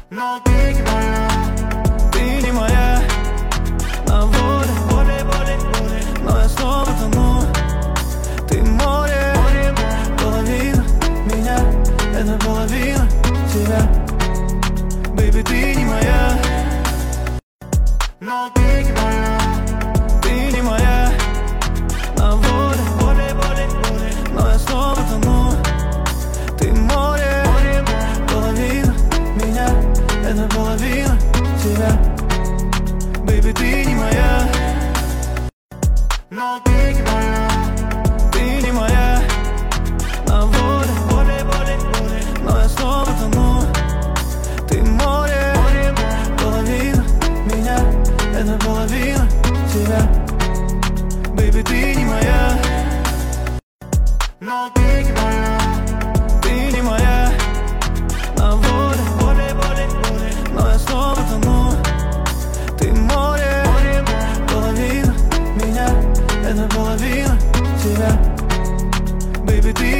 Но ты не моя, Ты не моя, на воле, но я снова тону. Ты море, половина меня, это половина тебя. Бэйби, ты не моя, но ты не моя, ты не моя, на воле, но я снова тону. Ты море, половина меня, это половина тебя. Бэйби, ты не моя, но ты не моя, ты не моя, на воле, но я снова тону. Ты море, половина меня, это половина тебя. Бэйби, ты не моя, но ты не моя, ты не моя, на воле, но я снова тону. Ты море, половина меня, это половина тебя. Бэйби, ты